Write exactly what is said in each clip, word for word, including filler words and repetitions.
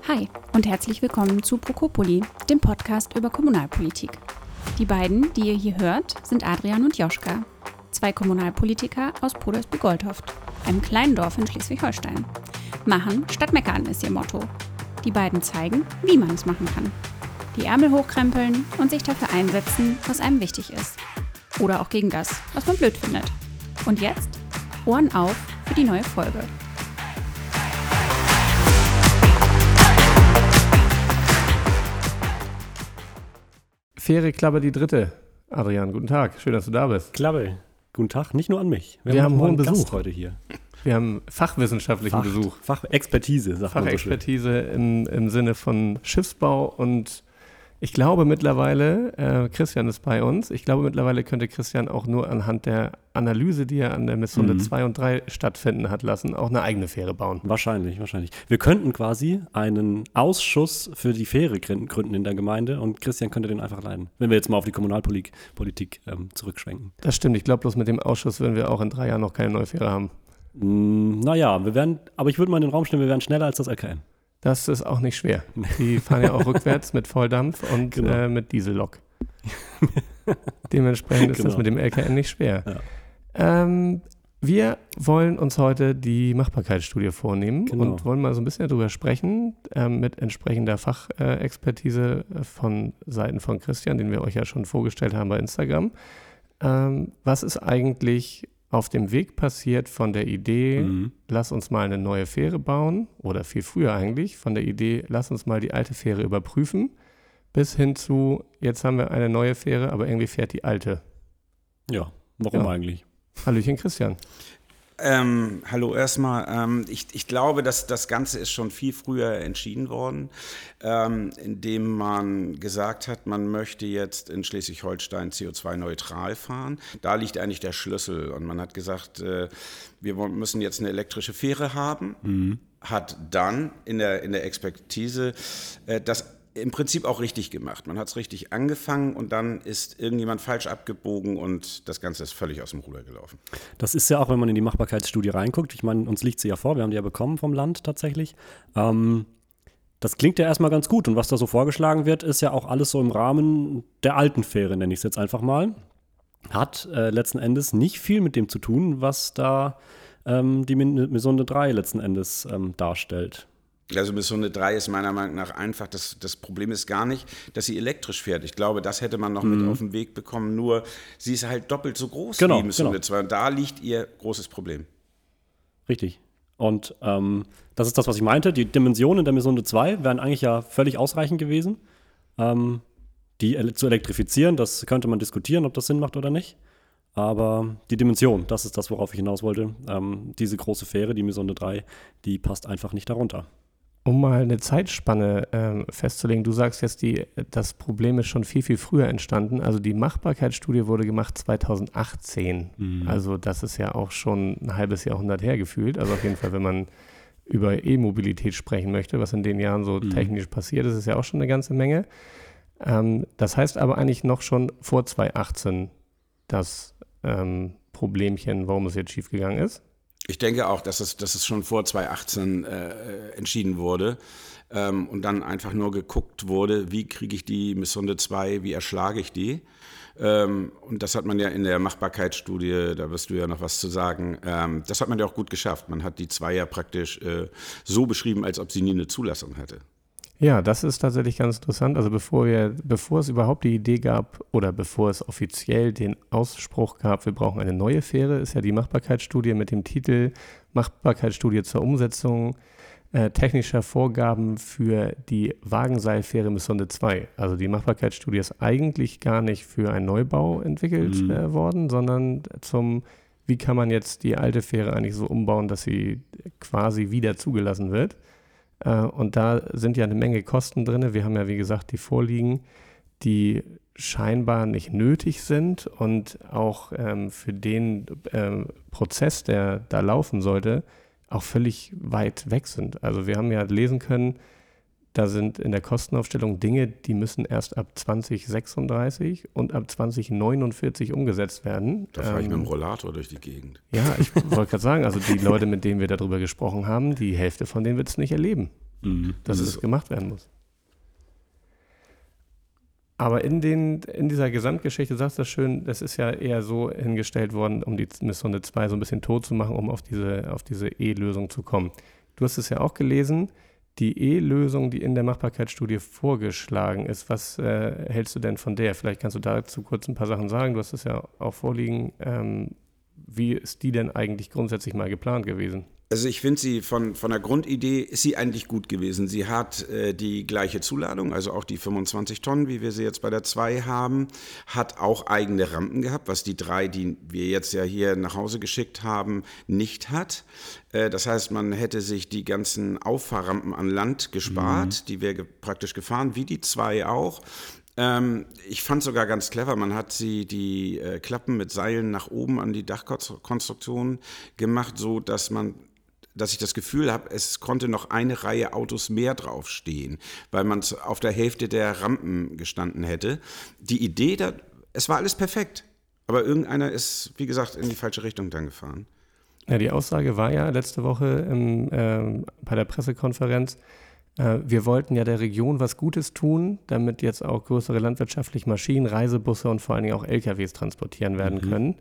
Hi und herzlich willkommen zu Prokopoli, dem Podcast über Kommunalpolitik. Die beiden, die ihr hier hört, sind Adrian und Joschka, zwei Kommunalpolitiker aus Podersby-Goldhoft, einem kleinen Dorf in Schleswig-Holstein. Machen statt meckern ist ihr Motto. Die beiden zeigen, wie man es machen kann. Die Ärmel hochkrempeln und sich dafür einsetzen, was einem wichtig ist. Oder auch gegen das, was man blöd findet. Und jetzt Ohren auf für die neue Folge. Fähre Klabbe die dritte. Adrian, guten Tag. Schön, dass du da bist. Klabbe, guten Tag. Nicht nur an mich. Wir, Wir haben hohen Besuch Besuch heute hier. Wir haben fachwissenschaftlichen Fach, Besuch. Fachexpertise, sagt man so schön. Fachexpertise im, im Sinne von Schiffsbau und ich glaube mittlerweile, äh, Christian ist bei uns, ich glaube mittlerweile könnte Christian auch nur anhand der Analyse, die er an der Misssunde Mhm. zwei und drei stattfinden hat lassen, auch eine eigene Fähre bauen. Wahrscheinlich, wahrscheinlich. Wir könnten quasi einen Ausschuss für die Fähre gründen in der Gemeinde und Christian könnte den einfach leiten, wenn wir jetzt mal auf die Kommunalpolitik Politik, ähm, zurückschwenken. Das stimmt, ich glaube bloß mit dem Ausschuss würden wir auch in drei Jahren noch keine neue Fähre haben. Mm, naja, wir werden, aber ich würde mal in den Raum stellen, wir werden schneller als das L K N. Das ist auch nicht schwer. Die fahren ja auch rückwärts mit Volldampf und Genau. äh, mit Diesellok. Dementsprechend ist Genau. das mit dem L K N nicht schwer. Ja. Ähm, wir wollen uns heute die Machbarkeitsstudie vornehmen Genau. und wollen mal so ein bisschen darüber sprechen, ähm, mit entsprechender Fachexpertise äh, von Seiten von Christian, den wir euch ja schon vorgestellt haben bei Instagram. Ähm, was ist eigentlich auf dem Weg passiert von der Idee, Mhm. lass uns mal eine neue Fähre bauen, oder viel früher eigentlich, von der Idee, lass uns mal die alte Fähre überprüfen, bis hin zu, jetzt haben wir eine neue Fähre, aber irgendwie fährt die alte. Ja, warum Ja. eigentlich? Hallöchen Christian. Ähm, hallo erstmal. Ähm, ich, ich glaube, dass das Ganze ist schon viel früher entschieden worden, ähm, indem man gesagt hat, man möchte jetzt in Schleswig-Holstein C O zwei neutral fahren. Da liegt eigentlich der Schlüssel. Und man hat gesagt, äh, wir wollen- müssen jetzt eine elektrische Fähre haben, Mhm. hat dann in der, in der Expertise äh, das im Prinzip auch richtig gemacht. Man hat es richtig angefangen und dann ist irgendjemand falsch abgebogen und das Ganze ist völlig aus dem Ruder gelaufen. Das ist ja auch, wenn man in die Machbarkeitsstudie reinguckt, ich meine, uns liegt sie ja vor, wir haben die ja bekommen vom Land tatsächlich. Ähm, das klingt ja erstmal ganz gut und was da so vorgeschlagen wird, ist ja auch alles so im Rahmen der alten Fähre, nenne ich es jetzt einfach mal. Hat äh, letzten Endes nicht viel mit dem zu tun, was da ähm, die Misssunde drei letzten Endes ähm, darstellt. Also Misssunde drei ist meiner Meinung nach einfach, das, das Problem ist gar nicht, dass sie elektrisch fährt. Ich glaube, das hätte man noch Mhm. mit auf den Weg bekommen, nur sie ist halt doppelt so groß Genau, wie Misssunde genau. zwei und da liegt ihr großes Problem. Richtig. Und ähm, das ist das, was ich meinte. Die Dimensionen der Misssunde zwei wären eigentlich ja völlig ausreichend gewesen, ähm, die ele- zu elektrifizieren. Das könnte man diskutieren, ob das Sinn macht oder nicht. Aber die Dimension, das ist das, worauf ich hinaus wollte. Ähm, diese große Fähre, die Misssunde drei, die passt einfach nicht darunter. Um mal eine Zeitspanne ähm, festzulegen, du sagst jetzt, die, das Problem ist schon viel, viel früher entstanden. Also die Machbarkeitsstudie wurde gemacht zweitausendachtzehn. Mhm. Also das ist ja auch schon ein halbes Jahrhundert her gefühlt. Also auf jeden Fall, wenn man über E-Mobilität sprechen möchte, was in den Jahren so Mhm. technisch passiert ist, ist ja auch schon eine ganze Menge. Ähm, das heißt aber eigentlich noch schon vor zweitausendachtzehn das ähm, Problemchen, warum es jetzt schiefgegangen ist. Ich denke auch, dass es, dass es schon vor zweitausendachtzehn äh, entschieden wurde ähm, und dann einfach nur geguckt wurde, wie kriege ich die Misssunde zwei, wie erschlage ich die. Ähm, und das hat man ja in der Machbarkeitsstudie, da wirst du ja noch was zu sagen, ähm, das hat man ja auch gut geschafft. Man hat die zwei ja praktisch äh, so beschrieben, als ob sie nie eine Zulassung hatte. Ja, das ist tatsächlich ganz interessant. Also bevor wir, bevor es überhaupt die Idee gab oder bevor es offiziell den Ausspruch gab, wir brauchen eine neue Fähre, ist ja die Machbarkeitsstudie mit dem Titel Machbarkeitsstudie zur Umsetzung äh, technischer Vorgaben für die Wagenseilfähre Misssunde zwei. Also die Machbarkeitsstudie ist eigentlich gar nicht für einen Neubau entwickelt Mhm. äh, worden, sondern zum, wie kann man jetzt die alte Fähre eigentlich so umbauen, dass sie quasi wieder zugelassen wird. Und da sind ja eine Menge Kosten drin. Wir haben ja, wie gesagt, die vorliegen, die scheinbar nicht nötig sind und auch ähm, für den ähm, Prozess, der da laufen sollte, auch völlig weit weg sind. Also wir haben ja lesen können, da sind in der Kostenaufstellung Dinge, die müssen erst ab zwanzig sechsunddreißig und ab zwanzig neunundvierzig umgesetzt werden. Da fahre ich Ähm, mit dem Rollator durch die Gegend. Ja, ich wollte gerade sagen, also die Leute, mit denen wir darüber gesprochen haben, die Hälfte von denen wird es nicht erleben. mhm. dass das es gemacht werden muss. Aber in, den, in dieser Gesamtgeschichte, sagst du das schön, das ist ja eher so hingestellt worden, um die Missonde zwei so ein bisschen tot zu machen, um auf diese, auf diese E-Lösung zu kommen. Du hast es ja auch gelesen, die E-Lösung, die in der Machbarkeitsstudie vorgeschlagen ist, was äh, hältst du denn von der? Vielleicht kannst du dazu kurz ein paar Sachen sagen, du hast es ja auch vorliegen. Ähm, wie ist die denn eigentlich grundsätzlich mal geplant gewesen? Also ich finde sie von, von der Grundidee ist sie eigentlich gut gewesen. Sie hat äh, die gleiche Zuladung, also auch die fünfundzwanzig Tonnen, wie wir sie jetzt bei der zwei haben, hat auch eigene Rampen gehabt, was die drei, die wir jetzt ja hier nach Hause geschickt haben, nicht hat. Äh, das heißt, man hätte sich die ganzen Auffahrrampen an Land gespart, mhm. die wäre ge- praktisch gefahren, wie die zwei auch. Ähm, ich fand sogar ganz clever, man hat sie die äh, Klappen mit Seilen nach oben an die Dachkonstruktion gemacht, so dass man dass ich das Gefühl habe, es konnte noch eine Reihe Autos mehr draufstehen, weil man auf der Hälfte der Rampen gestanden hätte. Die Idee, da, es war alles perfekt, aber irgendeiner ist, wie gesagt, in die falsche Richtung dann gefahren. Ja, die Aussage war ja letzte Woche im, äh, bei der Pressekonferenz, äh, wir wollten ja der Region was Gutes tun, damit jetzt auch größere landwirtschaftliche Maschinen, Reisebusse und vor allen Dingen auch L K Ws transportieren werden mhm. können.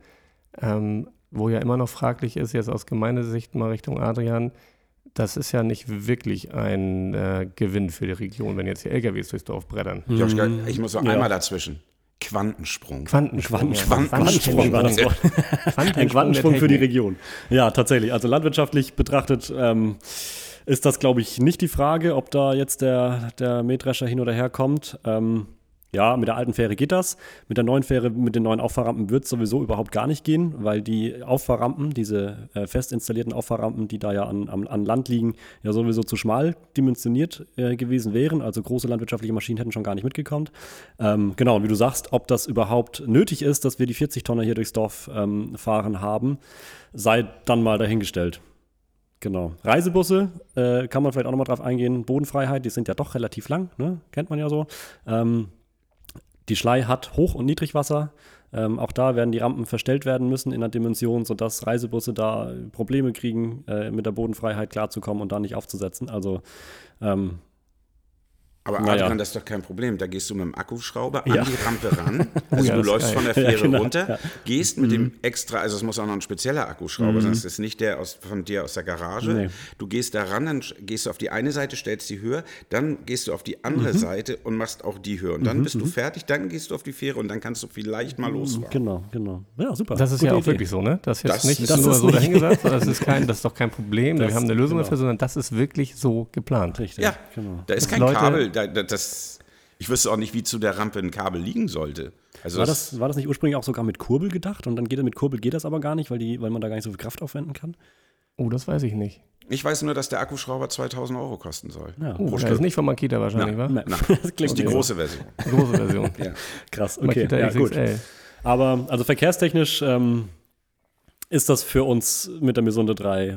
Ähm, Wo ja immer noch fraglich ist, jetzt aus Gemeindesicht mal Richtung Adrian, das ist ja nicht wirklich ein äh, Gewinn für die Region, wenn jetzt die L K Ws durchs Dorf brettern. Mhm. Joschka, ich muss noch ja. einmal dazwischen. Quantensprung. Quantensprung. Quantensprung. Quantensprung. Quantensprung. Quantensprung. Ein Quantensprung für die Region. Ja, tatsächlich. Also landwirtschaftlich betrachtet ähm, ist das, glaube ich, nicht die Frage, ob da jetzt der, der Mähdrescher hin oder her kommt. Ähm, Ja, mit der alten Fähre geht das. Mit der neuen Fähre, mit den neuen Auffahrrampen wird es sowieso überhaupt gar nicht gehen, weil die Auffahrrampen, diese äh, fest installierten Auffahrrampen, die da ja an, an, an Land liegen, ja sowieso zu schmal dimensioniert äh, gewesen wären. Also große landwirtschaftliche Maschinen hätten schon gar nicht mitgekommen. Ähm, genau, und wie du sagst, ob das überhaupt nötig ist, dass wir die vierzig Tonner hier durchs Dorf ähm, fahren haben, sei dann mal dahingestellt. Genau. Reisebusse, äh, kann man vielleicht auch nochmal drauf eingehen. Bodenfreiheit, die sind ja doch relativ lang, ne? Kennt man ja so. Ähm, Die Schlei hat Hoch- und Niedrigwasser. Ähm, auch da werden die Rampen verstellt werden müssen in der Dimension, sodass Reisebusse da Probleme kriegen, äh, mit der Bodenfreiheit klarzukommen und da nicht aufzusetzen. Also ähm, Aber naja. Adrian, das ist doch kein Problem. Da gehst du mit dem Akkuschrauber an ja. die Rampe ran. Also ja, du läufst geil. von der Fähre ja, genau. runter, ja. gehst mit mhm. dem extra, also es muss auch noch ein spezieller Akkuschrauber mhm. sein, das ist nicht der aus, von dir aus der Garage. Nee. Du gehst da ran, dann gehst du auf die eine Seite, stellst die höher, dann gehst du auf die andere mhm. Seite und machst auch die höher. Und dann mhm. bist du fertig, dann gehst du auf die Fähre und dann kannst du vielleicht mal losfahren. Genau, genau. Ja, super. Das ist Gute ja auch Idee. wirklich so, ne? Das ist jetzt Das nicht ist- nur das ist so nicht- dahingesagt, sondern das ist, kein, das ist doch kein Problem, Das- wir haben eine Lösung genau. dafür, sondern das ist wirklich so geplant. Richtig, Ja, genau. da ist kein Leute- Kabel, da, da, das, ich wüsste auch nicht, wie zu der Rampe ein Kabel liegen sollte. Also War das, das, war das nicht ursprünglich auch sogar mit Kurbel gedacht? Und dann geht mit Kurbel geht das aber gar nicht, weil, die, weil man da gar nicht so viel Kraft aufwenden kann? Oh, das weiß ich nicht. ich weiß nur, dass der Akkuschrauber zweitausend Euro kosten soll. Ja. Oh, Pro das Stück. ist nicht von Makita wahrscheinlich, wa? Nein. Na, Das das klingt ist die so. große Version. Große Version. Ja. Krass, okay. Makita Ja, X gut. X L. Aber also verkehrstechnisch ähm, ist das für uns mit der Missonde drei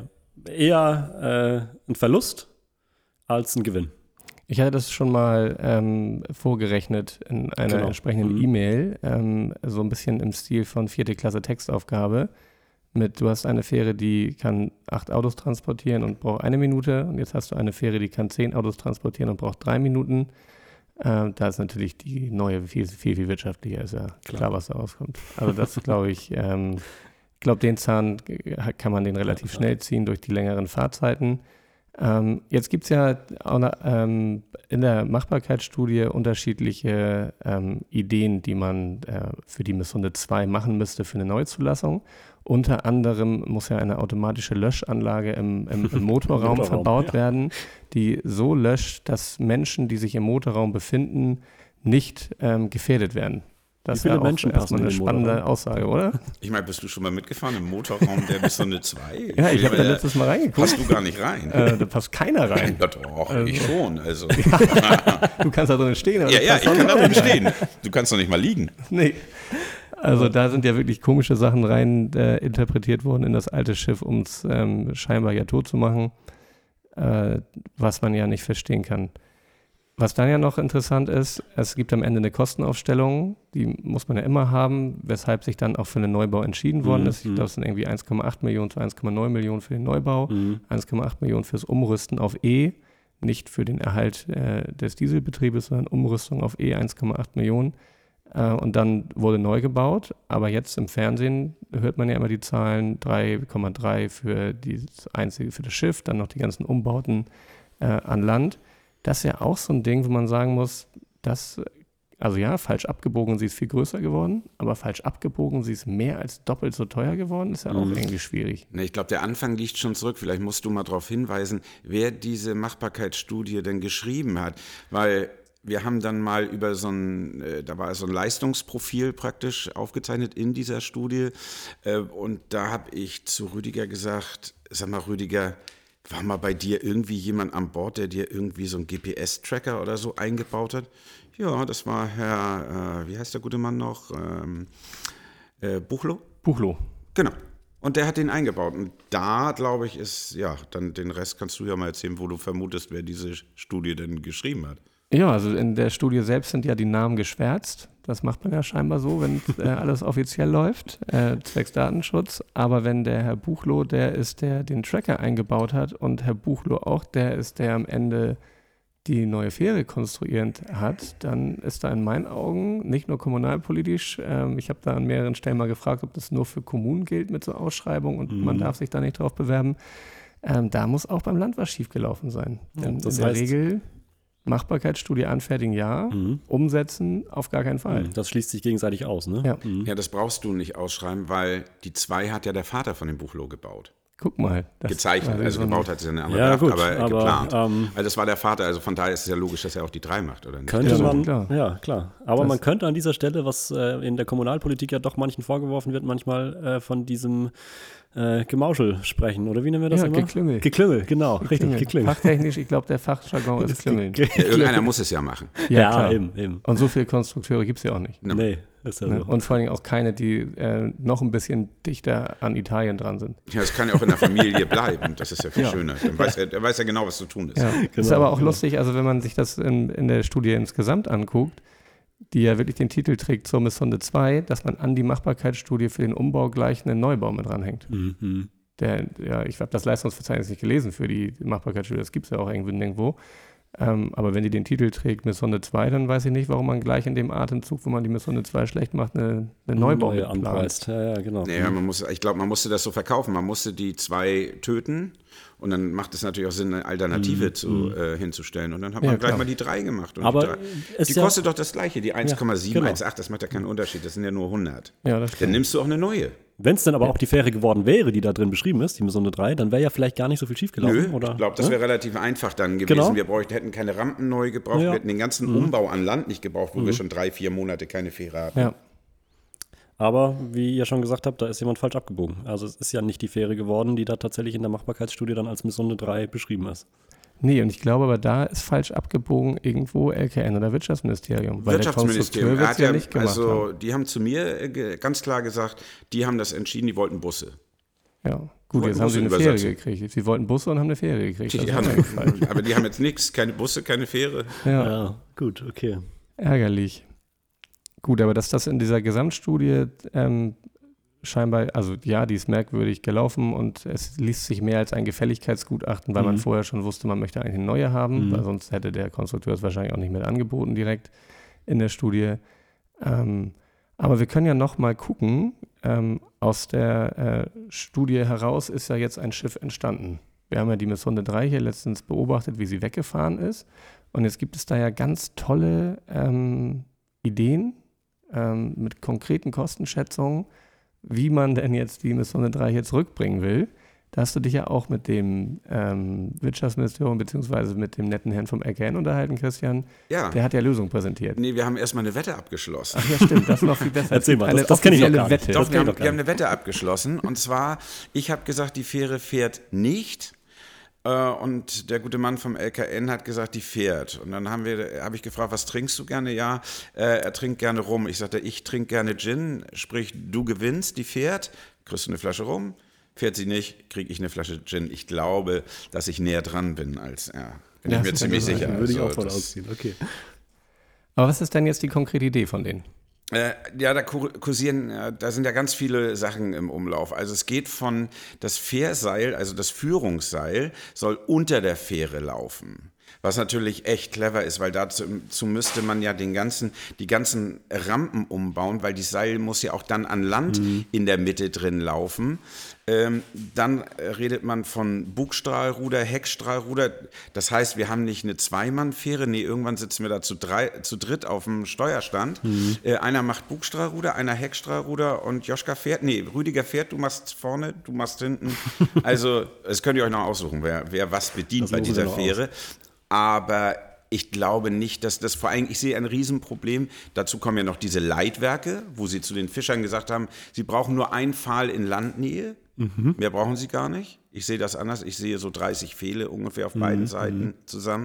eher äh, ein Verlust als ein Gewinn. Ich hatte das schon mal ähm, vorgerechnet in einer Genau. entsprechenden Mhm. E-Mail, ähm, so ein bisschen im Stil von vierte Klasse Textaufgabe. Mit, du hast eine Fähre, die kann acht Autos transportieren und braucht eine Minute. Und jetzt hast du eine Fähre, die kann zehn Autos transportieren und braucht drei Minuten. Ähm, da ist natürlich die neue viel, viel, viel wirtschaftlicher. Ist ja klar, klar was da rauskommt. Also das glaube ich, ähm, ich glaube, den Zahn kann man den relativ Ja, schnell ziehen durch die längeren Fahrzeiten. Ähm, jetzt gibt es ja auch noch, ähm, in der Machbarkeitsstudie unterschiedliche ähm, Ideen, die man äh, für die Missonde zwei machen müsste für eine Neuzulassung. Unter anderem muss ja eine automatische Löschanlage im, im, im Motorraum Motorraum, verbaut ja. werden, die so löscht, dass Menschen, die sich im Motorraum befinden, nicht ähm, gefährdet werden. Das Wie viele ist ja auch Menschen erstmal passen in eine den spannende Motorraum? Aussage, oder? Ich meine, bist du schon mal mitgefahren im Motorraum der Missonde zwei? Ja, ich habe da meine, letztes Mal reingeguckt. Passt du gar nicht rein. Äh, da passt keiner rein. Ja, doch, Also- ich schon. Also. Du kannst da drin stehen. Aber Ja, du ja, passt ich auch kann da nicht drin rein. stehen. Du kannst doch nicht mal liegen. Nee. Also da sind ja wirklich komische Sachen rein äh, interpretiert worden in das alte Schiff, um es ähm, scheinbar ja tot zu machen, äh, was man ja nicht verstehen kann. Was dann ja noch interessant ist, es gibt am Ende eine Kostenaufstellung, die muss man ja immer haben, weshalb sich dann auch für einen Neubau entschieden worden Mhm, ist. Ich mhm. glaube, es sind irgendwie eins Komma acht Millionen zu eins Komma neun Millionen für den Neubau, Mhm. eins Komma acht Millionen fürs Umrüsten auf E. nicht für den Erhalt äh, des Dieselbetriebes, sondern Umrüstung auf E eins Komma acht Millionen. Äh, und dann wurde neu gebaut. Aber jetzt im Fernsehen hört man ja immer die Zahlen, drei Komma drei für dieses einzige, für das Schiff, dann noch die ganzen Umbauten äh, an Land. Das ist ja auch so ein Ding, wo man sagen muss, dass, also ja, falsch abgebogen, sie ist viel größer geworden, aber falsch abgebogen, sie ist mehr als doppelt so teuer geworden, ist ja auch mhm. irgendwie schwierig. Ne, ich glaube, der Anfang liegt schon zurück. Vielleicht musst du mal darauf hinweisen, wer diese Machbarkeitsstudie denn geschrieben hat, weil wir haben dann mal über so ein, äh, da war so ein Leistungsprofil praktisch aufgezeichnet in dieser Studie äh, und da habe ich zu Rüdiger gesagt, sag mal Rüdiger, war mal bei dir irgendwie jemand an Bord, der dir irgendwie so einen G P S-Tracker oder so eingebaut hat? Ja, das war Herr, äh, wie heißt der gute Mann noch? Ähm, äh, Buchloh? Buchloh. Genau. Und der hat den eingebaut. Und da, glaube ich, ist, ja, dann den Rest kannst du ja mal erzählen, wo du vermutest, wer diese Studie denn geschrieben hat. Ja, also in der Studie selbst sind ja die Namen geschwärzt. Das macht man ja scheinbar so, wenn äh, alles offiziell läuft, äh, zwecks Datenschutz. Aber wenn der Herr Buchloh, der ist, der den Tracker eingebaut hat und Herr Buchloh auch, der ist, der am Ende die neue Fähre konstruiert hat, dann ist da in meinen Augen nicht nur kommunalpolitisch, ähm, ich habe da an mehreren Stellen mal gefragt, ob das nur für Kommunen gilt mit so Ausschreibungen und mhm. man darf sich da nicht drauf bewerben. Ähm, da muss auch beim Land was schiefgelaufen sein. Denn das in der heißt, Regel Machbarkeitsstudie anfertigen, ja. Mhm. Umsetzen, auf gar keinen Fall. Das schließt sich gegenseitig aus, ne? Ja. Mhm. Ja, das brauchst du nicht ausschreiben, weil die zwei hat ja der Vater von dem Buchloh gebaut. Guck mal. Gezeichnet, also so gebaut hat sie eine andere, ja, gut, aber, aber geplant. Ähm, also das war der Vater, also von daher ist es ja logisch, dass er auch die drei macht, oder nicht? Könnte ja, man, klar. ja klar. Aber das man könnte an dieser Stelle, was äh, in der Kommunalpolitik ja doch manchen vorgeworfen wird, manchmal äh, von diesem äh, Gemauschel sprechen, oder wie nennen wir das ja, immer? Geklüngel. Geklüngel, genau, Geklüngel. richtig, Geklüngel. Fachtechnisch, ich glaube, der Fachjargon ist Klüngeln. Ja, irgendeiner muss es ja machen. Ja, ja klar. eben, eben. Und so viele Konstrukteure gibt es ja auch nicht. No. Nee, ist ja Ne? so. Und vor allem auch keine, die äh, noch ein bisschen dichter an Italien dran sind. Ja, das kann ja auch in der Familie bleiben, das ist ja viel Ja. schöner. Dann weiß er, er weiß ja genau, was zu tun ist. Ja. Genau, ist aber auch genau. lustig, also wenn man sich das in, in der Studie insgesamt anguckt, die ja wirklich den Titel trägt zur Missonde zwei, dass man an die Machbarkeitsstudie für den Umbau gleich einen Neubau mit dranhängt. Mhm. Der, ja, ich habe das Leistungsverzeichnis nicht gelesen für die Machbarkeitsstudie, das gibt es ja auch irgendwo nirgendwo. Ähm, aber wenn die den Titel trägt Missonde zwei, dann weiß ich nicht, warum man gleich in dem Atemzug, wo man die Missonde zwei schlecht macht, eine, eine Neubau Neue mitplant. anpreist. Ja, ja, genau. Ja, man muss, ich glaube, man musste das so verkaufen. Man musste die zwei töten und dann macht es natürlich auch Sinn, eine Alternative Mhm. zu, äh, hinzustellen. Und dann hat man Ja, gleich klar. mal die drei gemacht. Und Aber die drei, es die ja- kostet doch das Gleiche, die eins Komma sieben eins acht, genau. das macht ja keinen Unterschied, das sind ja nur hundert. Ja, das Dann stimmt. nimmst du auch eine neue. Wenn es dann aber auch die Fähre geworden wäre, die da drin beschrieben ist, die Missonde drei, dann wäre ja vielleicht gar nicht so viel schiefgelaufen, Nö, oder? ich glaube, das Ne? wäre relativ einfach dann gewesen. Genau. Wir bräuchten, hätten keine Rampen neu gebraucht, Ja. wir hätten den ganzen Mhm. Umbau an Land nicht gebraucht, wo wir schon drei, vier Monate keine Fähre hatten. Ja. Aber wie ihr schon gesagt habt, da ist jemand falsch abgebogen. Also es ist ja nicht die Fähre geworden, die da tatsächlich in der Machbarkeitsstudie dann als Missonde drei beschrieben ist. Nee, und ich glaube aber, da ist falsch abgebogen irgendwo L K N oder Wirtschaftsministerium. Weil Wirtschaftsministerium, der er Konstrukteur hat wird's ja, nicht gemacht also haben. die haben zu mir äh, ge- ganz klar gesagt, die haben das entschieden, die wollten Busse. Ja, gut, wollten jetzt haben sie eine Busse Fähre übersetzen. gekriegt. Sie wollten Busse und haben eine Fähre gekriegt. Das Die ist haben, natürlich falsch. aber die haben jetzt nichts, keine Busse, keine Fähre. Ja, Ja, gut, okay. ärgerlich. Gut, aber dass das in dieser Gesamtstudie ähm, scheinbar, also ja, die ist merkwürdig gelaufen und es liest sich mehr als ein Gefälligkeitsgutachten, weil man Mhm. vorher schon wusste, man möchte eigentlich eine neue haben, Mhm. weil sonst hätte der Konstrukteur es wahrscheinlich auch nicht mit angeboten direkt in der Studie. Ähm, aber wir können ja noch mal gucken, ähm, aus der äh, Studie heraus ist ja jetzt ein Schiff entstanden. Wir haben ja die Missonde drei hier letztens beobachtet, wie sie weggefahren ist. Und jetzt gibt es da ja ganz tolle ähm, Ideen ähm, mit konkreten Kostenschätzungen, wie man denn jetzt die Missonde drei hier zurückbringen will. Da hast du dich ja auch mit dem ähm, Wirtschaftsministerium beziehungsweise mit dem netten Herrn vom L K N unterhalten, Christian. Ja. Der hat ja Lösungen präsentiert. Nee, wir haben erstmal eine Wette abgeschlossen. Ach ja, stimmt, das ist noch viel besser. Erzähl mal, Eine das- das kenn ich noch offizielle gar nicht. Wette. Doch, das wir haben, geht doch gar wir haben eine Wette abgeschlossen. Und zwar, ich habe gesagt, die Fähre fährt nicht. Äh, Und der gute Mann vom L K N hat gesagt, die fährt. Und dann haben wir, habe ich gefragt, was trinkst du gerne? Ja, äh, er trinkt gerne Rum. Ich sagte, ich trinke gerne Gin. Sprich, du gewinnst, die fährt. Kriegst du eine Flasche Rum? Fährt sie nicht, kriege ich eine Flasche Gin. Ich glaube, dass ich näher dran bin als er. Bin Ja, ich mir das ziemlich kann sein. sicher. Würde ich Also, auch von das- ausziehen, okay. Aber was ist denn jetzt die konkrete Idee von denen? Äh, ja, da kur- kursieren, äh, da sind ja ganz viele Sachen im Umlauf. Also es geht von, das Fährseil, also das Führungsseil, soll unter der Fähre laufen. Was natürlich echt clever ist, weil dazu, dazu müsste man ja den ganzen, die ganzen Rampen umbauen, weil die Seil muss ja auch dann an Land mhm. in der Mitte drin laufen. Ähm, dann redet man von Bugstrahlruder, Heckstrahlruder. Das heißt, wir haben nicht eine Zweimann-Fähre, nee, irgendwann sitzen wir da zu, drei, zu dritt auf dem Steuerstand. Mhm. Äh, einer macht Bugstrahlruder, einer Heckstrahlruder und Joschka fährt, nee, Rüdiger fährt, du machst vorne, du machst hinten. Also, das könnt ihr euch noch aussuchen, wer, wer was bedient das bei dieser Fähre. Aus. Aber ich glaube nicht, dass das vor allem, ich sehe ein Riesenproblem, dazu kommen ja noch diese Leitwerke, wo sie zu den Fischern gesagt haben, sie brauchen nur einen Pfahl in Landnähe, mhm. mehr brauchen sie gar nicht. Ich sehe das anders, ich sehe so dreißig Pfähle ungefähr auf mhm. beiden Seiten zusammen.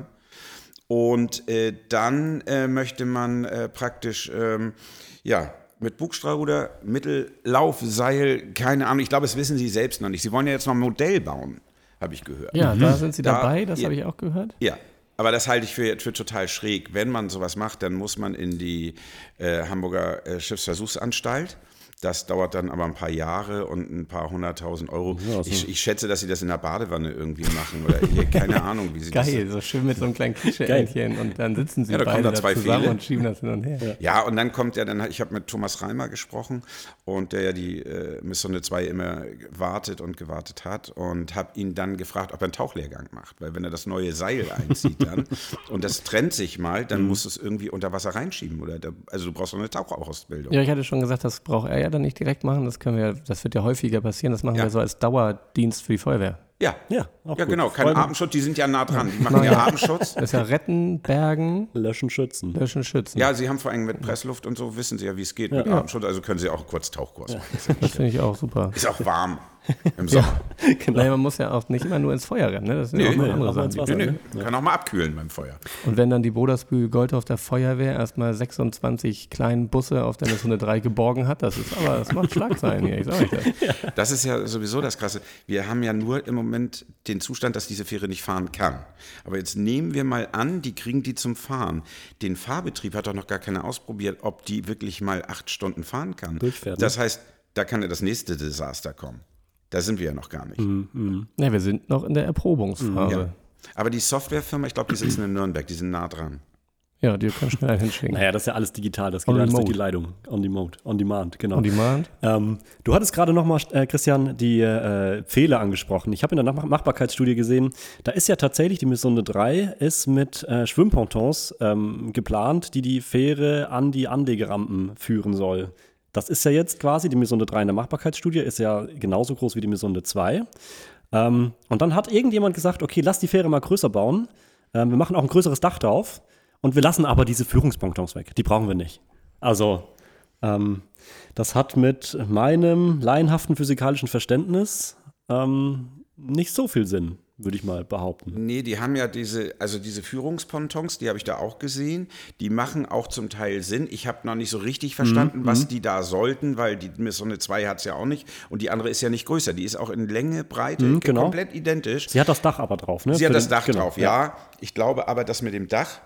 Und äh, dann äh, möchte man äh, praktisch, ähm, ja, mit Bugstrahlruder, Mittellauf, Seil, keine Ahnung, ich glaube, das wissen sie selbst noch nicht. Sie wollen ja jetzt noch ein Modell bauen, habe ich gehört. Ja, mhm. da sind sie da, dabei, das ja, habe ich auch gehört. Ja. Aber das halte ich für, für total schräg. Wenn man sowas macht, dann muss man in die äh, Hamburger äh, Schiffsversuchsanstalt. Das dauert dann aber ein paar Jahre und ein paar hunderttausend Euro. Ja, also ich, ich schätze, dass sie das in der Badewanne irgendwie machen. Oder hier, keine Ahnung, wie sie Geil, das... Geil, so schön mit so einem kleinen Kichereintchen und dann sitzen sie ja, da beide da da zwei zusammen Pfähle. Und schieben das hin und her. Ja, ja und dann kommt ja, dann, ich habe mit Thomas Reimer gesprochen und der ja die äh, Missonne zwei immer wartet und gewartet hat und habe ihn dann gefragt, ob er einen Tauchlehrgang macht. Weil wenn er das neue Seil einzieht dann und das trennt sich mal, dann mhm. musst du es irgendwie unter Wasser reinschieben. Oder da, also du brauchst doch eine Tauchausbildung. Ja, ich hatte schon gesagt, das braucht er ja dann nicht direkt machen. Das können wir, das wird ja häufiger passieren. Das machen ja. wir so als Dauerdienst für die Feuerwehr. Ja, ja, auch ja genau. Kein Atemschutz, die sind ja nah dran. Die machen ja, ja Atemschutz. Das ist ja Retten, Bergen, Löschen, Schützen. Löschen, Schützen. Ja, sie haben vor allem mit Pressluft und so, wissen sie ja, wie es geht ja. mit Atemschutz. Also können sie auch kurz Tauchkurs ja. machen. Das finde ich auch super. Ist auch warm im Sommer. Ja, genau. Naja, man muss ja auch nicht immer nur ins Feuer rennen. Ne? Das sind nee, auch noch nee, andere Sachen. Wasser, nee, nee. Man kann auch mal abkühlen beim Feuer. Und wenn dann die Bodersbühl-Goldhofter Feuerwehr erstmal sechsundzwanzig kleinen Busse auf der Missonne drei geborgen hat, das ist aber, das macht Schlagzeilen hier, ich sag euch das. Ja. Das ist ja sowieso das Krasse. Wir haben ja nur im Moment den Zustand, dass diese Fähre nicht fahren kann. Aber jetzt nehmen wir mal an, die kriegen die zum Fahren. Den Fahrbetrieb hat doch noch gar keiner ausprobiert, ob die wirklich mal acht Stunden fahren kann. Durchfährt, das heißt, da kann ja das nächste Desaster kommen. Da sind wir ja noch gar nicht. Mhm, mhm. Ja, wir sind noch in der Erprobungsphase. Ja. Aber die Softwarefirma, ich glaube, die sitzen in Nürnberg, die sind nah dran. Ja, die können schnell hinschicken. Naja, das ist ja alles digital, das geht alles durch die Leitung. On Demand, on Demand, genau. On Demand. Ähm, du hattest gerade nochmal, äh, Christian, die äh, Pfähle angesprochen. Ich habe in der Nach- Machbarkeitsstudie gesehen, da ist ja tatsächlich die Missonne drei ist mit äh, Schwimmpontons ähm, geplant, die die Fähre an die Anlegerampen führen soll. Das ist ja jetzt quasi, die Missonne drei in der Machbarkeitsstudie ist ja genauso groß wie die Missonne zwei. Ähm, und dann hat irgendjemand gesagt, okay, lass die Fähre mal größer bauen. Ähm, wir machen auch ein größeres Dach drauf. Und wir lassen aber diese Führungspontons weg. Die brauchen wir nicht. Also, ähm, das hat mit meinem laienhaften physikalischen Verständnis ähm, nicht so viel Sinn, würde ich mal behaupten. Nee, die haben ja diese, also diese Führungspontons, die habe ich da auch gesehen. Die machen auch zum Teil Sinn. Ich habe noch nicht so richtig verstanden, mhm. was die da sollten, weil die Missonne zwei hat es ja auch nicht. Und die andere ist ja nicht größer. Die ist auch in Länge, Breite mhm, genau. komplett identisch. Sie hat das Dach aber drauf, ne? Sie Für hat das den, Dach genau, drauf, ja. ja. Ich glaube aber, dass mit dem Dach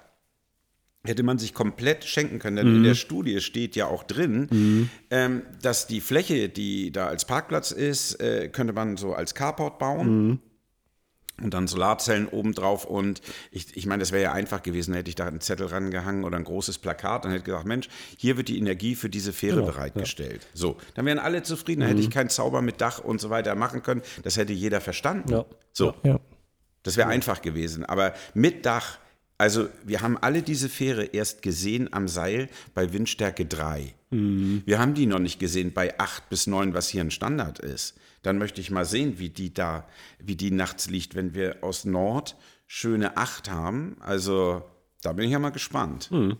hätte man sich komplett schenken können, denn mhm. in der Studie steht ja auch drin, mhm. ähm, dass die Fläche, die da als Parkplatz ist, äh, könnte man so als Carport bauen mhm. und dann Solarzellen obendrauf und ich, ich meine, das wäre ja einfach gewesen, hätte ich da einen Zettel rangehangen oder ein großes Plakat und hätte gesagt, Mensch, hier wird die Energie für diese Fähre genau, bereitgestellt. Ja. So, dann wären alle zufrieden, dann mhm. hätte ich keinen Zauber mit Dach und so weiter machen können, das hätte jeder verstanden. Ja. So, ja. das wäre ja. einfach gewesen, aber mit Dach. Also wir haben alle diese Fähre erst gesehen am Seil bei Windstärke drei. Mhm. Wir haben die noch nicht gesehen bei acht bis neun, was hier ein Standard ist. Dann möchte ich mal sehen, wie die da, wie die nachts liegt, wenn wir aus Nord schöne acht haben. Also da bin ich ja mal gespannt. Mhm.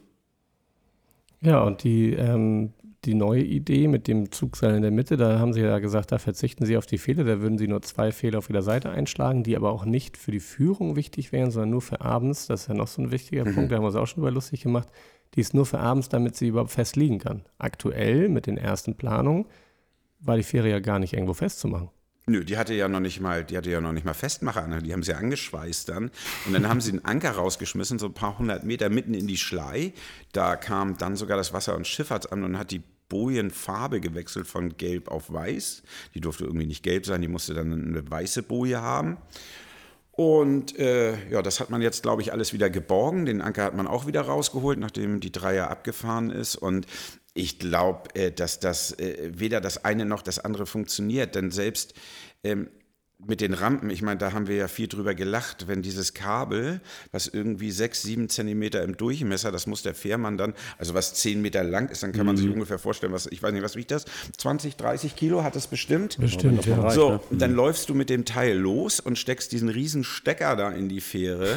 Ja, und die, ähm, die neue Idee mit dem Zugseil in der Mitte, da haben sie ja gesagt, da verzichten sie auf die Pfähle, da würden sie nur zwei Pfähle auf jeder Seite einschlagen, die aber auch nicht für die Führung wichtig wären, sondern nur für abends. Das ist ja noch so ein wichtiger mhm. Punkt, da haben wir uns auch schon über lustig gemacht. Die ist nur für abends, damit sie überhaupt fest liegen kann. Aktuell mit den ersten Planungen war die Fähre ja gar nicht irgendwo festzumachen. Nö, die hatte ja noch nicht mal, die hatte ja noch nicht mal Festmacher, die haben sie angeschweißt dann und dann haben sie einen Anker rausgeschmissen, so ein paar hundert Meter mitten in die Schlei. Da kam dann sogar das Wasser- und Schifffahrtsamt und hat die Bojenfarbe gewechselt von gelb auf weiß. Die durfte irgendwie nicht gelb sein, die musste dann eine weiße Boje haben. Und äh, ja, das hat man jetzt, glaube ich, alles wieder geborgen. Den Anker hat man auch wieder rausgeholt, nachdem die Dreier abgefahren ist. Und ich glaube, äh, dass das äh, weder das eine noch das andere funktioniert. Denn selbst ähm, mit den Rampen, ich meine, da haben wir ja viel drüber gelacht, wenn dieses Kabel, was irgendwie sechs, sieben Zentimeter im Durchmesser, das muss der Fährmann dann, also was zehn Meter lang ist, dann kann man sich ungefähr vorstellen, was, ich weiß nicht, was wiegt das? zwanzig, dreißig Kilo hat es bestimmt? Bestimmt, ja. So, und dann läufst du mit dem Teil los und steckst diesen riesen Stecker da in die Fähre.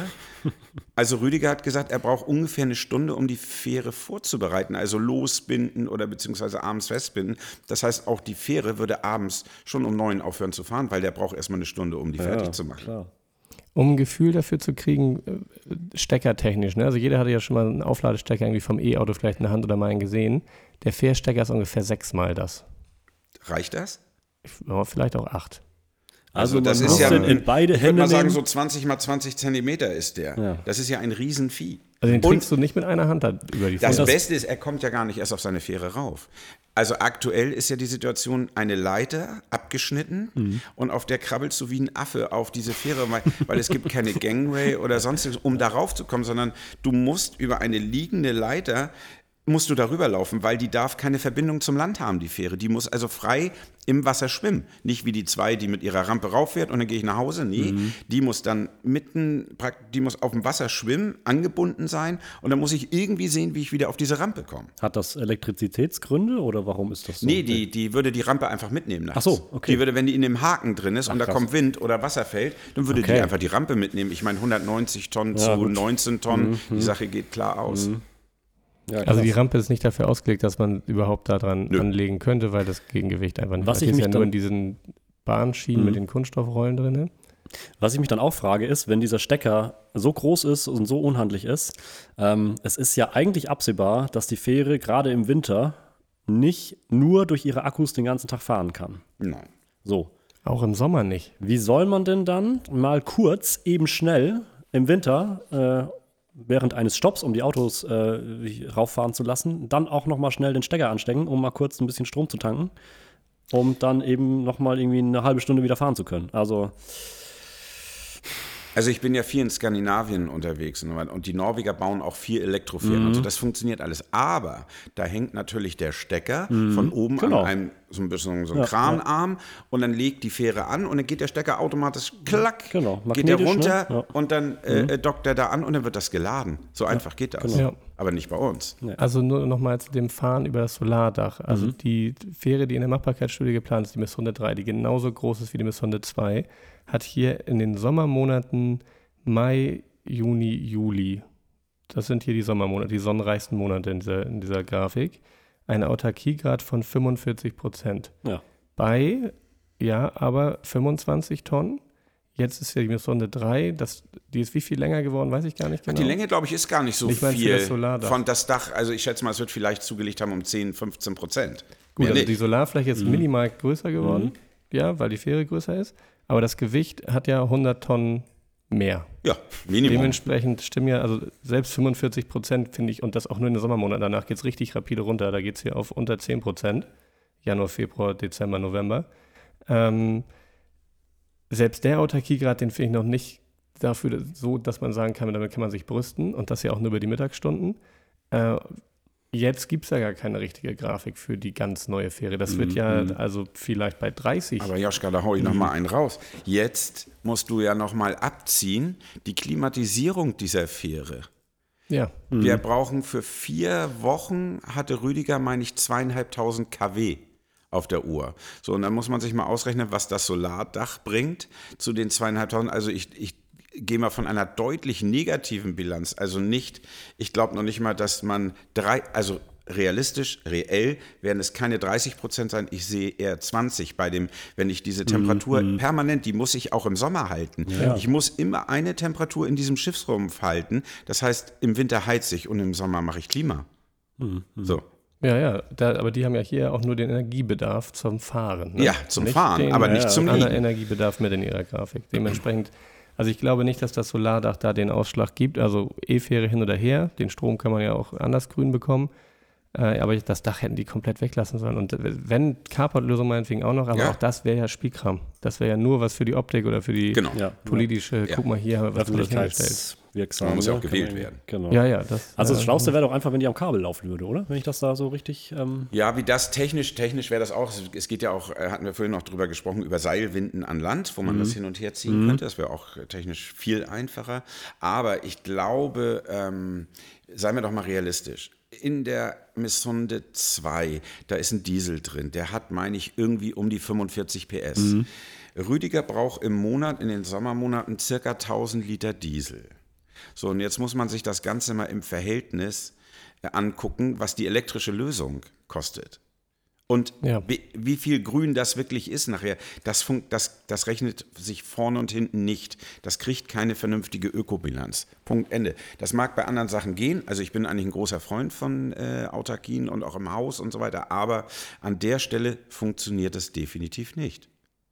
Also Rüdiger hat gesagt, er braucht ungefähr eine Stunde, um die Fähre vorzubereiten, also losbinden oder beziehungsweise abends festbinden. Das heißt, auch die Fähre würde abends schon um neun aufhören zu fahren, weil der braucht erstmal eine Stunde, um die Ja, fertig zu machen. Klar. Um ein Gefühl dafür zu kriegen, äh, steckertechnisch, ne? Also jeder hatte ja schon mal einen Aufladestecker irgendwie vom E-Auto vielleicht in der Hand oder mal einen gesehen. Der Fährstecker ist ungefähr sechsmal das. Reicht das? Ja, vielleicht auch acht. Also, Also das man ist muss ja den ein- in beide Ich würde Hände mal sagen, nehmen. so zwanzig mal zwanzig Zentimeter ist der. Ja. Das ist ja ein Riesenvieh. Also den Und trägst du nicht mit einer Hand da über die das Fähre. Beste ist, er kommt ja gar nicht erst auf seine Fähre rauf. Also aktuell ist ja die Situation, eine Leiter abgeschnitten Mhm. und auf der krabbelst du wie ein Affe auf diese Fähre, weil, weil es gibt keine Gangway oder sonstiges, um darauf zu kommen, sondern du musst über eine liegende Leiter musst du darüber laufen, weil die darf keine Verbindung zum Land haben, die Fähre. Die muss also frei im Wasser schwimmen. Nicht wie die zwei, die mit ihrer Rampe rauffährt und dann gehe ich nach Hause. Nee, Mhm. die muss dann mitten, prakt- die muss auf dem Wasser schwimmen, angebunden sein und dann muss ich irgendwie sehen, wie ich wieder auf diese Rampe komme. Hat das Elektrizitätsgründe oder warum ist das so? Nee, die, die würde die Rampe einfach mitnehmen nachts. Ach so, okay. Die würde, wenn die in dem Haken drin ist und da krass. kommt Wind oder Wasser fällt, dann würde Okay. die einfach die Rampe mitnehmen. Ich meine, hundertneunzig Tonnen Ja, zu gut. neunzehn Tonnen, die Sache geht klar aus. Ja, Also die krass. Rampe ist nicht dafür ausgelegt, dass man überhaupt daran Nö. anlegen könnte, weil das Gegengewicht einfach nicht Was reicht. ich Die ist mich ja nur dann- in diesen Bahnschienen Mhm. mit den Kunststoffrollen drin. Was ich mich dann auch frage, ist, wenn dieser Stecker so groß ist und so unhandlich ist, ähm, es ist ja eigentlich absehbar, dass die Fähre gerade im Winter nicht nur durch ihre Akkus den ganzen Tag fahren kann. Nein. So, Auch im Sommer nicht. wie soll man denn dann mal kurz, eben schnell im Winter, äh, während eines Stopps, um die Autos äh, rauffahren zu lassen, dann auch nochmal schnell den Stecker anstecken, um mal kurz ein bisschen Strom zu tanken, um dann eben nochmal irgendwie eine halbe Stunde wieder fahren zu können. Also, Also ich bin ja viel in Skandinavien unterwegs und, und die Norweger bauen auch viel Elektrofähren Mhm. und so, das funktioniert alles. Aber da hängt natürlich der Stecker von oben Genau. an einem so ein bisschen so ein Ja, Kranarm und dann legt die Fähre an und dann geht der Stecker automatisch klack, Genau, geht der magnetisch, runter ne? Ja. und dann äh, äh, dockt er da an und dann wird das geladen. So einfach geht das. genau. Ja. Aber nicht bei uns. Also nur nochmal zu dem Fahren über das Solardach. Also Mhm. die Fähre, die in der Machbarkeitsstudie geplant ist, die Missonde drei, die genauso groß ist wie die Missonde zwei, hat hier in den Sommermonaten Mai, Juni, Juli, das sind hier die Sommermonate, die sonnenreichsten Monate in dieser, in dieser Grafik, eine Autarkiegrad von fünfundvierzig Prozent. ja. Bei, ja, aber fünfundzwanzig Tonnen. Jetzt ist ja die Missonde drei, das, die ist wie viel länger geworden, weiß ich gar nicht genau. Die Länge, glaube ich, ist gar nicht so Ich meine für viel das Solardach. von das Dach. Also ich schätze mal, es wird vielleicht zugelegt haben um zehn, fünfzehn Prozent. Gut, Mehr also nicht. die Solarfläche ist minimal größer geworden, ja, weil die Fähre größer ist, aber das Gewicht hat ja hundert Tonnen mehr. Ja, Minimum. Dementsprechend stimmen ja, also selbst fünfundvierzig Prozent finde ich, und das auch nur in den Sommermonaten, danach geht es richtig rapide runter, da geht es hier auf unter zehn Prozent, Januar, Februar, Dezember, November. Ähm, selbst der Autarkiegrad, den finde ich noch nicht dafür so, dass man sagen kann, damit kann man sich brüsten und das ja auch nur über die Mittagsstunden. Äh, Jetzt gibt es ja gar keine richtige Grafik für die ganz neue Fähre. Das wird ja also vielleicht bei dreißig. Aber Joschka, da hau ich noch mal einen raus. Jetzt musst du ja noch mal abziehen, die Klimatisierung dieser Fähre. Ja, Wir brauchen für vier Wochen, hatte Rüdiger, meine ich, zweieinhalbtausend Kilowatt auf der Uhr. So, und dann muss man sich mal ausrechnen, was das Solardach bringt zu den zweieinhalbtausend. Also ich, ich gehe mal von einer deutlich negativen Bilanz. Also nicht, ich glaube noch nicht mal, dass man drei, also realistisch, reell werden es keine dreißig Prozent sein. Ich sehe eher zwanzig bei dem, wenn ich diese Temperatur Mhm. permanent, die muss ich auch im Sommer halten. Ja. Ich muss immer eine Temperatur in diesem Schiffsrumpf halten. Das heißt, im Winter heize ich und im Sommer mache ich Klima. Mhm. So. ja, ja. Da, aber die haben ja hier auch nur den Energiebedarf zum Fahren. Ne? Ja, zum Nicht Fahren, den, aber nicht äh, zum anderen Liegen. Energiebedarf mit in ihrer Grafik. Dementsprechend, also ich glaube nicht, dass das Solardach da den Ausschlag gibt. Also E-Fähre hin oder her, den Strom kann man ja auch anders grün bekommen. Äh, aber das Dach hätten die komplett weglassen sollen. Und wenn Carport-Lösung meinetwegen auch noch, aber Ja. auch das wäre ja Spielkram. Das wäre ja nur was für die Optik oder für die Genau. Ja. politische, Ja. guck mal, hier haben wir was Tolles hingestellt. Öffentlichkeitswirksam. Man muss ja auch ne? gewählt Kann man- werden. Genau. Ja, ja. Das, Also das äh, Schlauste wäre doch einfach, wenn die am Kabel laufen würde, oder? Wenn ich das da so richtig... Ähm Ja, wie das technisch, technisch wäre das auch. Es geht ja auch, äh, hatten wir vorhin noch drüber gesprochen, über Seilwinden an Land, wo man das hin und her ziehen könnte. Das wäre auch äh, technisch viel einfacher. Aber ich glaube, ähm, seien wir doch mal realistisch. In der Missonde zwei, da ist ein Diesel drin. Der hat, meine ich, irgendwie um die fünfundvierzig P S. Mhm. Rüdiger braucht im Monat, in den Sommermonaten, circa tausend Liter Diesel. So, und jetzt muss man sich das Ganze mal im Verhältnis äh, angucken, was die elektrische Lösung kostet. Und Ja. wie, wie viel Grün das wirklich ist nachher, das, funkt, das, das rechnet sich vorne und hinten nicht. Das kriegt keine vernünftige Ökobilanz. Punkt, Ende. Das mag bei anderen Sachen gehen. Also ich bin eigentlich ein großer Freund von äh, Autarkien und auch im Haus und so weiter. Aber an der Stelle funktioniert es definitiv nicht.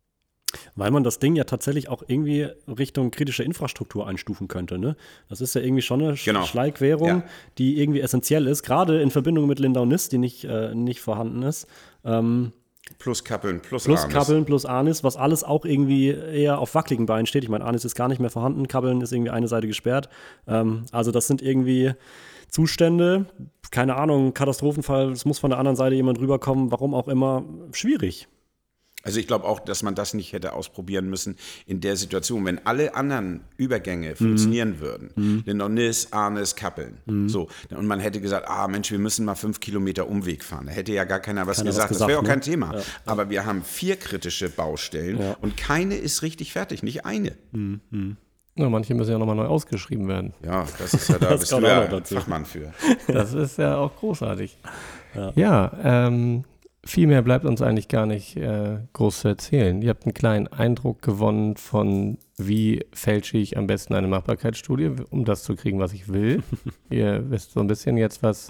Weil man das Ding ja tatsächlich auch irgendwie Richtung kritische Infrastruktur einstufen könnte. Ne? Das ist ja irgendwie schon eine Sch- Genau. Schleikwährung, Ja. die irgendwie essentiell ist, gerade in Verbindung mit Lindau Nis, die nicht, äh, nicht vorhanden ist. Ähm, Plus Kappeln, plus, plus Arnis. Kappeln, plus Arnis, was alles auch irgendwie eher auf wackeligen Beinen steht. Ich meine, Arnis ist gar nicht mehr vorhanden, Kappeln ist irgendwie eine Seite gesperrt. Ähm, also das sind irgendwie Zustände, keine Ahnung, Katastrophenfall, es muss von der anderen Seite jemand rüberkommen, warum auch immer, schwierig. Also ich glaube auch, dass man das nicht hätte ausprobieren müssen in der Situation, wenn alle anderen Übergänge funktionieren würden. Mhm. Lindau Nis, Arnis, Kappeln. Mhm. So. Und man hätte gesagt, ah Mensch, wir müssen mal fünf Kilometer Umweg fahren. Da hätte ja gar keiner was Keiner was gesagt. gesagt, das wäre auch ne? kein Thema. Ja. Aber wir haben vier kritische Baustellen Ja. und keine ist richtig fertig, nicht eine. Mhm. Ja, manche müssen ja nochmal neu ausgeschrieben werden. Ja, das ist ja da, Das bist kommt du auch ja noch dazu. Fachmann für. Das ist ja auch großartig. Ja. Ja, ähm, viel mehr bleibt uns eigentlich gar nicht äh, groß zu erzählen. Ihr habt einen kleinen Eindruck gewonnen von, wie fälsche ich am besten eine Machbarkeitsstudie, um das zu kriegen, was ich will. Ihr wisst so ein bisschen jetzt, was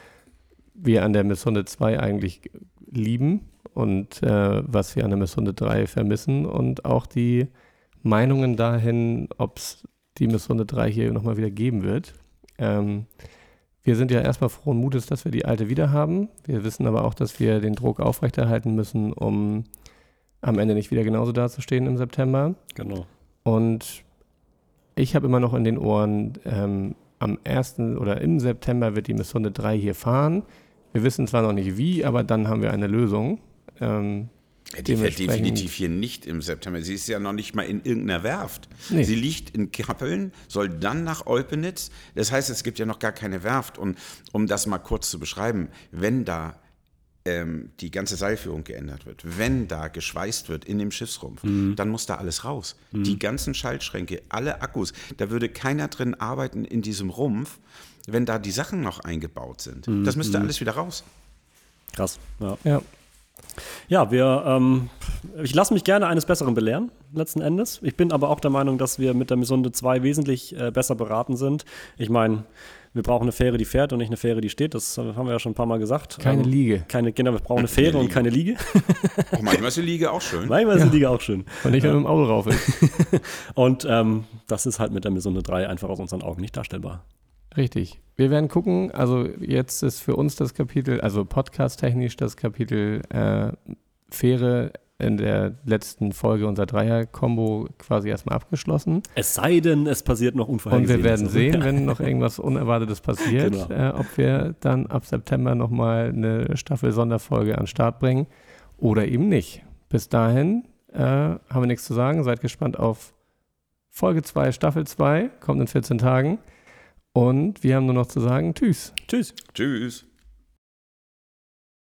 wir an der Missonde zwei eigentlich lieben und äh, was wir an der Missonde drei vermissen und auch die Meinungen dahin, ob es die Missonde drei hier nochmal wieder geben wird. Ähm, Wir sind ja erstmal frohen Mutes, dass wir die alte wieder haben. Wir wissen aber auch, dass wir den Druck aufrechterhalten müssen, um am Ende nicht wieder genauso dazustehen im September. Genau. Und ich habe immer noch in den Ohren, ähm, am ersten oder im September wird die Missonde drei hier fahren. Wir wissen zwar noch nicht wie, aber dann haben wir eine Lösung. Ähm, Die fährt Dementsprechend- definitiv hier nicht im September. Sie ist ja noch nicht mal in irgendeiner Werft. Nee. Sie liegt in Kappeln, soll dann nach Olpenitz. Das heißt, es gibt ja noch gar keine Werft. Und um das mal kurz zu beschreiben, wenn da ähm, die ganze Seilführung geändert wird, wenn da geschweißt wird in dem Schiffsrumpf, Mhm. dann muss da alles raus. Die ganzen Schaltschränke, alle Akkus, da würde keiner drin arbeiten in diesem Rumpf, wenn da die Sachen noch eingebaut sind. Mhm. Das müsste alles wieder raus. Krass, ja. ja. Ja, wir, ähm, ich lasse mich gerne eines Besseren belehren, letzten Endes. Ich bin aber auch der Meinung, dass wir mit der Missonde zwei wesentlich äh, besser beraten sind. Ich meine, wir brauchen eine Fähre, die fährt und nicht eine Fähre, die steht. Das äh, haben wir ja schon ein paar Mal gesagt. Keine ähm, Liege. Keine, genau, wir brauchen eine Fähre Keine und Liege. keine Liege. Auch manchmal ist die Liege auch schön. Manchmal ist die Liege auch schön. Und nicht, wenn man mit dem Auto rauf ist. Und ähm, das ist halt mit der Missonde drei einfach aus unseren Augen nicht darstellbar. Richtig. Wir werden gucken, also jetzt ist für uns das Kapitel, also podcast-technisch das Kapitel äh, Fähre in der letzten Folge unserer Dreier-Kombo quasi erstmal abgeschlossen. Es sei denn, es passiert noch Und unvorhergesehen. wir werden sehen, wenn noch irgendwas Unerwartetes passiert, Genau. äh, ob wir dann ab September nochmal eine Staffel-Sonderfolge an den Start bringen oder eben nicht. Bis dahin äh, haben wir nichts zu sagen. Seid gespannt auf Folge zwei, Staffel zwei, kommt in vierzehn Tagen. Und wir haben nur noch zu sagen, tschüss. Tschüss. Tschüss.